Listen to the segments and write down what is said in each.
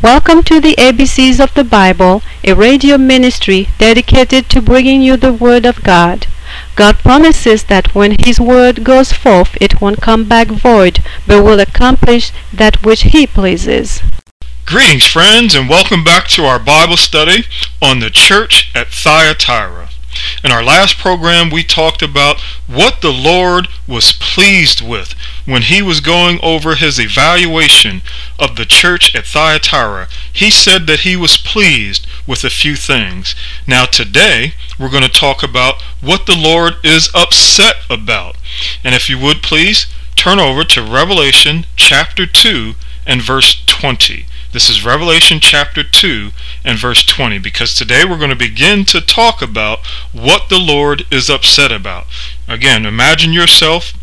Welcome to the ABCs of the Bible, a radio ministry dedicated to bringing you the Word of God. God promises that when His Word goes forth, it won't come back void, but will accomplish that which He pleases. Greetings, friends, and welcome back to our Bible study on the church at Thyatira. In our last program, we talked about what the Lord was pleased with when He was going over His evaluation of the church at Thyatira. He said that He was pleased with a few things. Now today, we're going to talk about what the Lord is upset about. And if you would please, turn over to Revelation chapter 2 and verse 20. This is Revelation chapter 2 and verse 20, because today we're going to begin to talk about what the Lord is upset about. Again, imagine yourself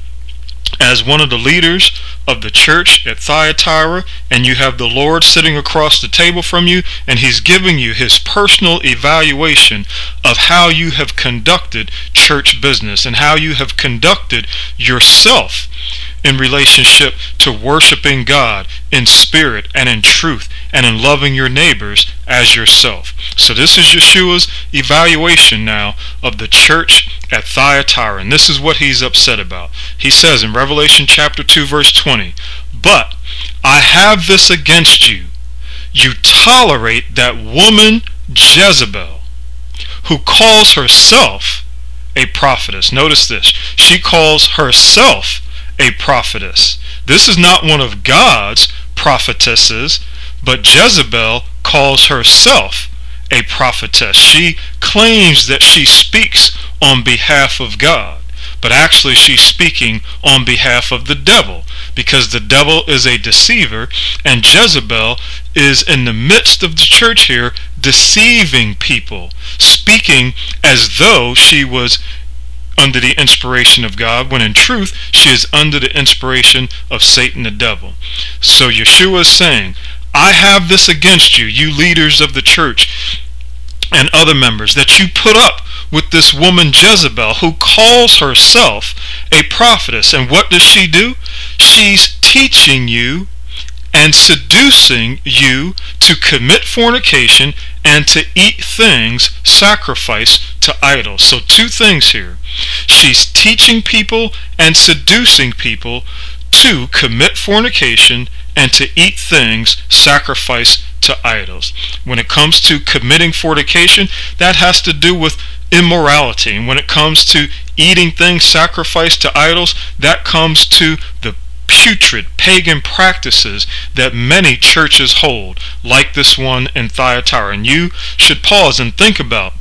as one of the leaders of the church at Thyatira, and you have the Lord sitting across the table from you, and He's giving you His personal evaluation of how you have conducted church business and how you have conducted yourself in relationship to worshiping God in spirit and in truth and in loving your neighbors as yourself. So this is Yeshua's evaluation now of the church at Thyatira, and this is what He's upset about. He says in Revelation chapter 2 verse 20, "But I have this against you. You tolerate that woman Jezebel, who calls herself a prophetess." Notice this. She calls herself a prophetess. This is not one of God's prophetesses, but Jezebel calls herself a prophetess. She claims that she speaks on behalf of God, but actually she's speaking on behalf of the devil, because the devil is a deceiver, and Jezebel is in the midst of the church here deceiving people, speaking as though she was under the inspiration of God, when in truth she is under the inspiration of Satan the devil. So Yeshua is saying, I have this against you, you leaders of the church and other members, that you put up with this woman Jezebel, who calls herself a prophetess. And what does she do? She's teaching you and seducing you to commit fornication and to eat things sacrificed to idols. So two things here. She's teaching people and seducing people to commit fornication and to eat things sacrificed to idols. When it comes to committing fornication, that has to do with immorality. And when it comes to eating things sacrificed to idols, that comes to the putrid pagan practices that many churches hold, like this one in Thyatira. And you should pause and think about,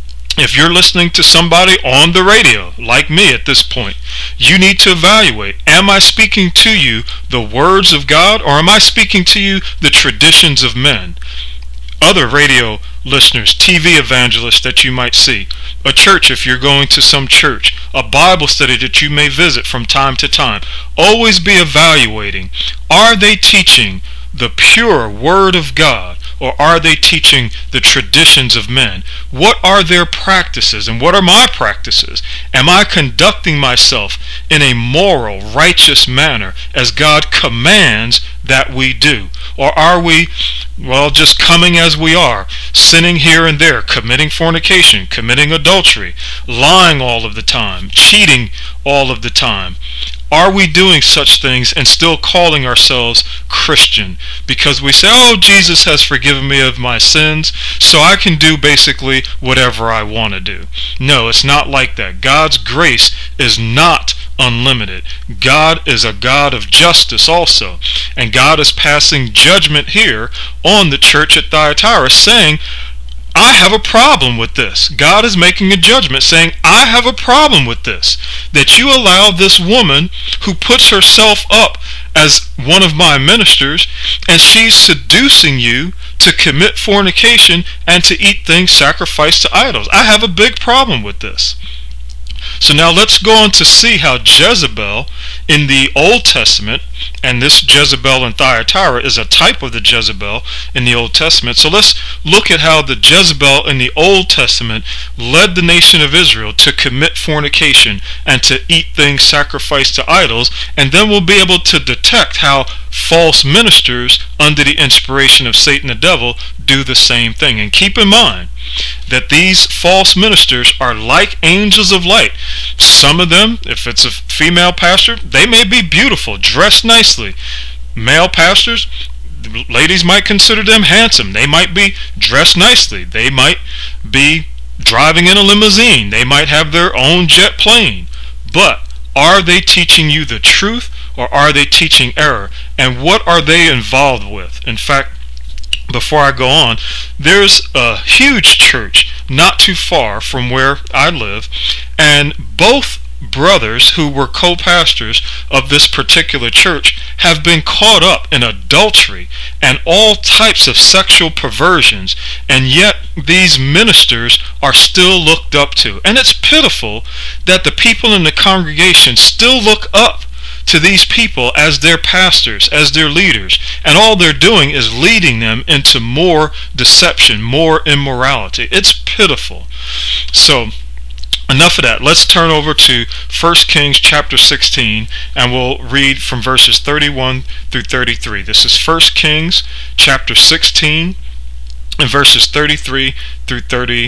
if you're listening to somebody on the radio, like me at this point, you need to evaluate, am I speaking to you the words of God, or am I speaking to you the traditions of men? Other radio listeners, TV evangelists that you might see, a church if you're going to some church, a Bible study that you may visit from time to time, always be evaluating, are they teaching the pure Word of God, or are they teaching the traditions of men? What are their practices, and what are my practices? Am I conducting myself in a moral, righteous manner as God commands that we do? Or are we, just coming as we are, sinning here and there, committing fornication, committing adultery, lying all of the time, cheating all of the time? Are we doing such things and still calling ourselves Christian? Because we say, oh, Jesus has forgiven me of my sins, so I can do basically whatever I want to do. No, it's not like that. God's grace is not unlimited. God is a God of justice also. And God is passing judgment here on the church at Thyatira, saying, I have a problem with this. God is making a judgment saying, I have a problem with this, that you allow this woman who puts herself up as one of my ministers, and she's seducing you to commit fornication and to eat things sacrificed to idols. I have a big problem with this. So now let's go on to see how Jezebel in the Old Testament, and this Jezebel in Thyatira is a type of the Jezebel in the Old Testament. So let's look at how the Jezebel in the Old Testament led the nation of Israel to commit fornication and to eat things sacrificed to idols, and then we'll be able to detect how false ministers under the inspiration of Satan the devil do the same thing. And keep in mind that these false ministers are like angels of light. Some of them, if it's a female pastor, they may be beautiful, dressed nicely. Male pastors, ladies might consider them handsome. They might be dressed nicely. They might be driving in a limousine. They might have their own jet plane. But are they teaching you the truth, or are they teaching error? And what are they involved with? In fact, before I go on, there's a huge church not too far from where I live, and both brothers who were co-pastors of this particular church have been caught up in adultery and all types of sexual perversions, and yet these ministers are still looked up to. And it's pitiful that the people in the congregation still look up to these people as their pastors, as their leaders, and all they're doing is leading them into more deception, more immorality. It's pitiful. So enough of that. Let's turn over to 1 Kings chapter 16, and we'll read from verses 31 through 33. This is 1 Kings chapter 16 and verses 33 through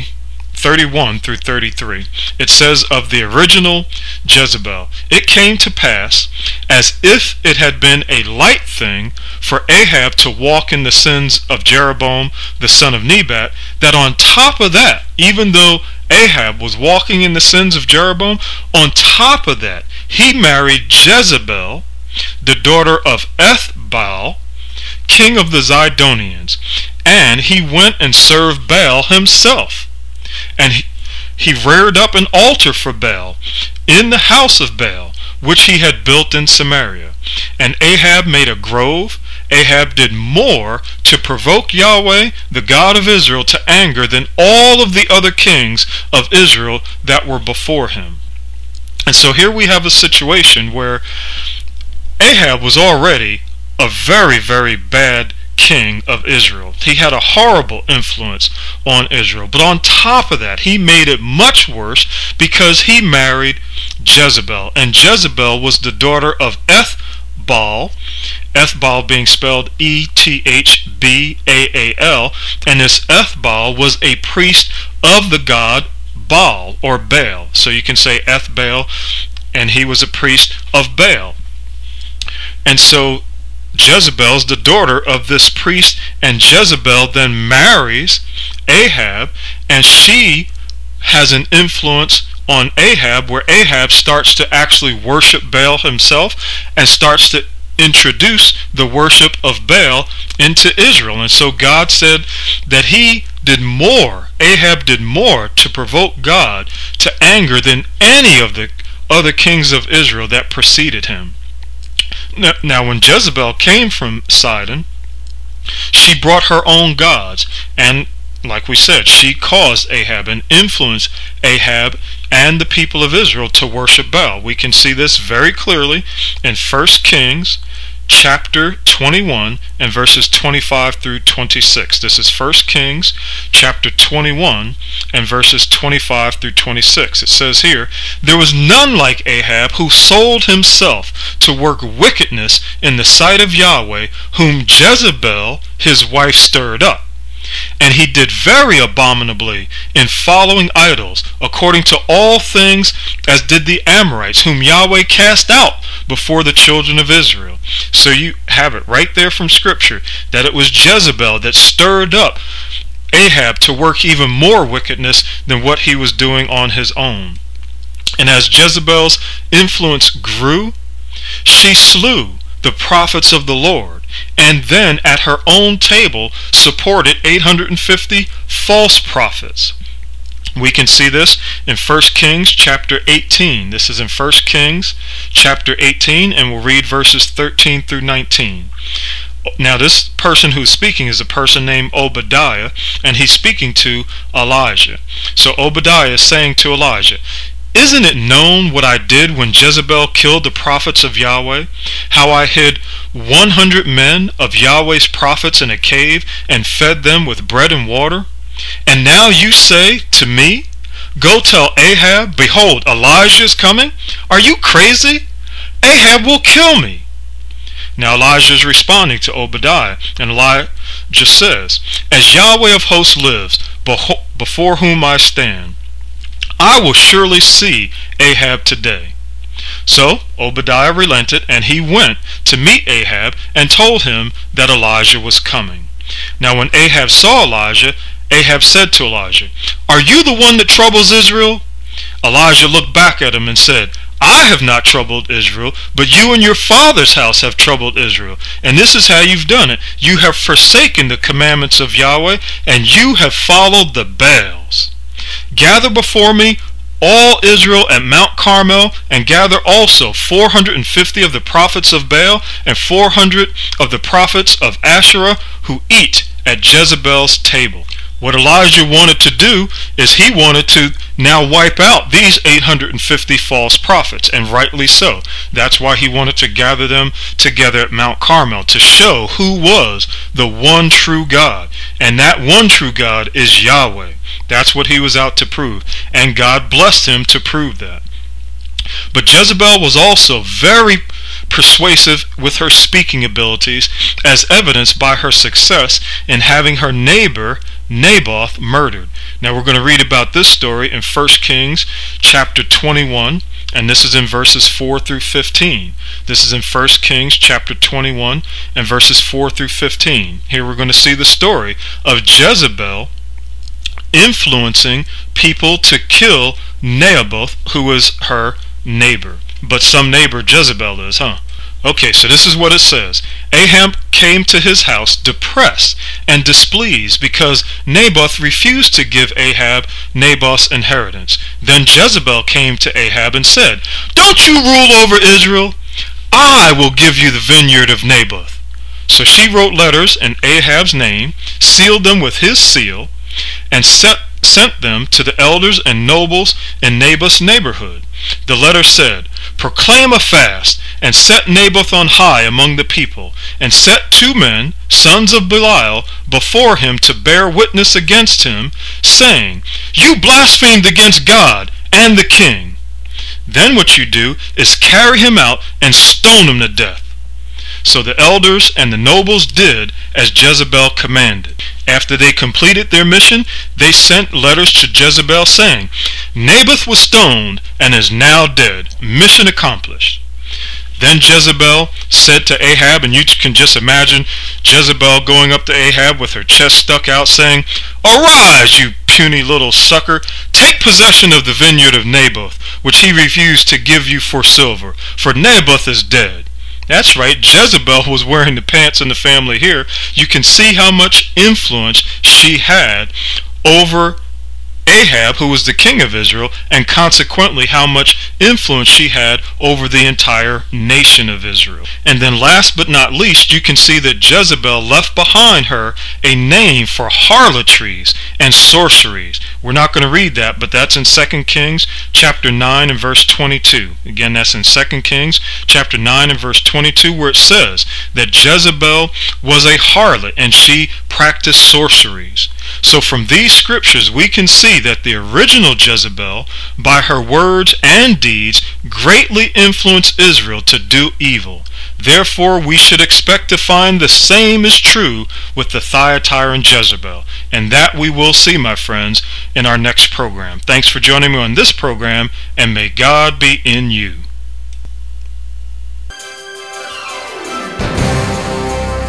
31 through 33. It says of the original Jezebel, "It came to pass, as if it had been a light thing for Ahab to walk in the sins of Jeroboam the son of Nebat, that on top of that, even though Ahab was walking in the sins of Jeroboam, on top of that, he married Jezebel, the daughter of Ethbaal, king of the Zidonians, and he went and served Baal himself. And he reared up an altar for Baal in the house of Baal, which he had built in Samaria. And Ahab made a grove. Ahab did more to provoke Yahweh, the God of Israel, to anger than all of the other kings of Israel that were before him." And so here we have a situation where Ahab was already a very, very bad king of Israel. He had a horrible influence on Israel. But on top of that, he made it much worse because he married Jezebel. And Jezebel was the daughter of Ethbaal, Ethbaal being spelled Ethbaal, and this Ethbaal was a priest of the god Baal, or Baal. So you can say Ethbaal, and he was a priest of Baal. And so Jezebel's the daughter of this priest, and Jezebel then marries Ahab, and she has an influence on Ahab where Ahab starts to actually worship Baal himself and starts to introduce the worship of Baal into Israel. And so God said that Ahab did more to provoke God to anger than any of the other kings of Israel that preceded him. Now, when Jezebel came from Sidon, she brought her own gods, and like we said, she caused Ahab and influenced Ahab and the people of Israel to worship Baal. We can see this very clearly in 1 Kings chapter 21 and verses 25 through 26. This is 1 Kings chapter 21 and verses 25 through 26. It says here, "There was none like Ahab, who sold himself to work wickedness in the sight of Yahweh, whom Jezebel his wife stirred up. And he did very abominably in following idols, according to all things as did the Amorites, whom Yahweh cast out before the children of Israel." So you have it right there from Scripture, that it was Jezebel that stirred up Ahab to work even more wickedness than what he was doing on his own. And as Jezebel's influence grew, she slew the prophets of the Lord, and then at her own table supported 850 false prophets. We can see this in 1 Kings chapter 18. This is in 1 Kings chapter 18, and we'll read verses 13 through 19. Now this person who's speaking is a person named Obadiah, and he's speaking to Elijah. So Obadiah is saying to Elijah, Isn't it known what I did when Jezebel killed the prophets of Yahweh? How I hid 100 men of Yahweh's prophets in a cave and fed them with bread and water? And now you say to me, go tell Ahab, behold, Elijah is coming? Are you crazy? Ahab will kill me. Now Elijah is responding to Obadiah, and Elijah says, as Yahweh of hosts lives, before whom I stand, I will surely see Ahab today. So Obadiah relented, and he went to meet Ahab and told him that Elijah was coming. Now when Ahab saw Elijah, Ahab said to Elijah, are you the one that troubles Israel? Elijah looked back at him and said, I have not troubled Israel, but you and your father's house have troubled Israel. And this is how you've done it. You have forsaken the commandments of Yahweh, and you have followed the Baals. Gather before me all Israel at Mount Carmel, and gather also 450 of the prophets of Baal and 400 of the prophets of Asherah who eat at Jezebel's table. What Elijah wanted to do is he wanted to now wipe out these 850 false prophets, and rightly so. That's why he wanted to gather them together at Mount Carmel to show who was the one true God. And that one true God is Yahweh. That's what he was out to prove, and God blessed him to prove that. But Jezebel was also very persuasive with her speaking abilities, as evidenced by her success in having her neighbor Naboth murdered. Now we're going to read about this story in 1 Kings chapter 21, and this is in verses 4 through 15. This is in 1 Kings chapter 21 and verses 4 through 15. Here we're going to see the story of Jezebel influencing people to kill Naboth, who was her neighbor. But some neighbor Jezebel is, huh? Okay, so this is what it says. Ahab came to his house depressed and displeased because Naboth refused to give Ahab Naboth's inheritance. Then Jezebel came to Ahab and said, don't you rule over Israel? I will give you the vineyard of Naboth. So she wrote letters in Ahab's name, sealed them with his seal, and sent them to the elders and nobles in Naboth's neighborhood. The letter said, proclaim a fast, and set Naboth on high among the people, and set 2 men, sons of Belial, before him to bear witness against him, saying, you blasphemed against God and the king. Then what you do is carry him out and stone him to death. So the elders and the nobles did as Jezebel commanded. After they completed their mission, they sent letters to Jezebel saying, Naboth was stoned and is now dead. Mission accomplished. Then Jezebel said to Ahab, and you can just imagine Jezebel going up to Ahab with her chest stuck out saying, arise, you puny little sucker, take possession of the vineyard of Naboth, which he refused to give you for silver, for Naboth is dead. That's right, Jezebel was wearing the pants in the family here. You can see how much influence she had over Ahab, who was the king of Israel, and consequently how much influence she had over the entire nation of Israel. And then last but not least, you can see that Jezebel left behind her a name for harlotries and sorceries. We're not going to read that, but that's in 2 Kings chapter 9 and verse 22. Again, that's in 2 Kings chapter 9 and verse 22, where it says that Jezebel was a harlot and she practiced sorceries. So from these scriptures we can see that the original Jezebel, by her words and deeds, greatly influenced Israel to do evil. Therefore we should expect to find the same is true with the Thyatira Jezebel. And that we will see, my friends, in our next program. Thanks for joining me on this program, and may God be in you.